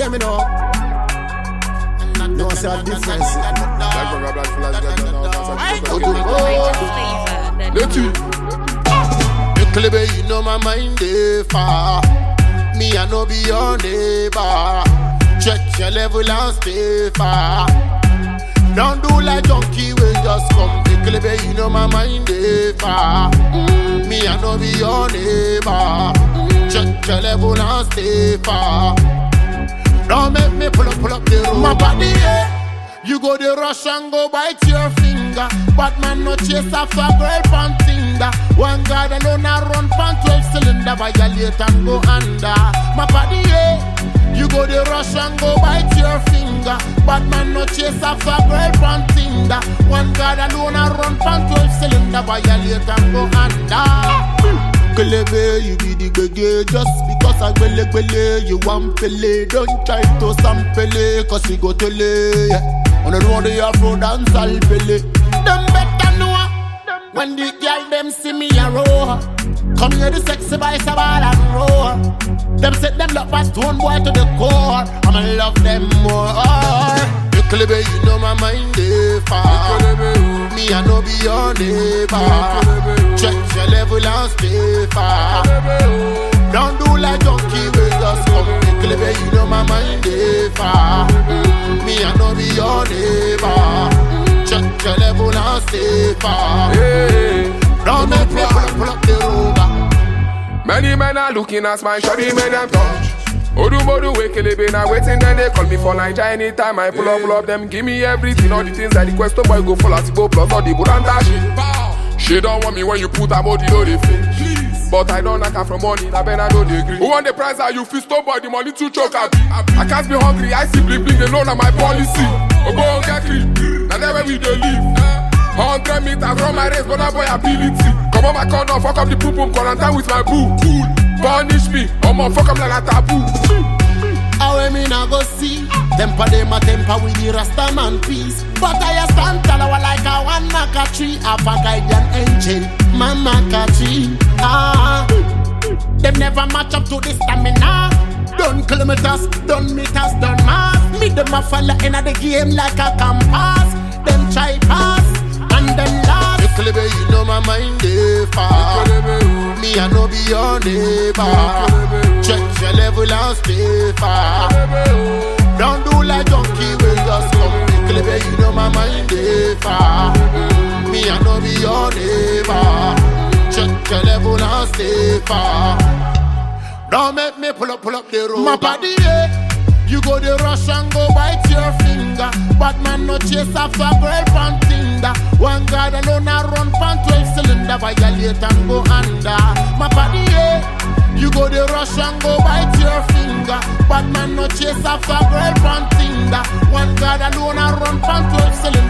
hear me now? No, it's a difference. You know my mind is far. Me I no be your neighbor. Check your level and stay far. Don't do like junkie, we just come. You know my mind is far. Me I no be your neighbor. Check your level and stay far. Don't make me pull up the road. My body, yeah. You go the rush and go bite your finger. But man no chase after girl pan Tinder. One guy alone a run pan 12 cylinder. Violate and go under. My body, yeah. You go the rush and go bite your finger. But man no chase after girl pan Tinder. One guy alone a run pan 12 cylinder. Violate and go under. Kelebe, you be the gege. Just because I gwele you want pele. Don't try to sample, cause you go to lay. On the road the Afro dance I'll pele. Them better know when the girl them see me a roll. Come here the sexy boys a ball and roll. Them set them love as stone boy to the core. I'ma love them more. Kelebe, you know my mind is far. Me I no be your neighbor. Check your level and stay far. Don't do like junkie, we just come. Kelebe, you know my mind is far. Me I no be your neighbor. Check your level and stay far. Don't make me pull up the rover. Many men are looking at my shabby men and touch. Odu wake Kelebe now waiting, then they call me for Niger. Anytime I pull up them, give me everything. All the things that the question boy go for Latigo plus all the Buranta shit. She don't want me when you put a body low they finish. But I don't knock her from money, I better know they agree. Who want the price are you feel stop by the money to choke at? I can't be hungry, I see bling bling, they know that my policy. Go get clean, now that's where we dey live. 100 meters from my race, but that boy ability. Come on my corner, fuck up the poop quarantine with my boo. Cool. Punish me, I'ma fuck up like a taboo. How me nah go see temper them a temper with the Rasta man peace. But I stand tall like a one maca tree. Half a guardian angel, mama tree. Them never match up to the stamina. Done kilometers, done meters, done miles. Me them a follow in the game like a compass. Them try pass and them last. Kelebe, you know my mind is far. Me I no be your neighbor. Check your level and stay far. Don't do like junkie, we just come. Kelebe, you know my mind is far. Me I no be your neighbor. Check your level and stay far. Don't make me pull up the road. My body, yeah. You go the rush and go bite your finger. But man no chase after girl pan Tinder. One guy alone a run pan 12 cylinder. Violate and go under. My body, yeah. You go the rush and go bite your finger. But man no chase after girl pan Tinder. One guy alone a run pan 12 cylinder.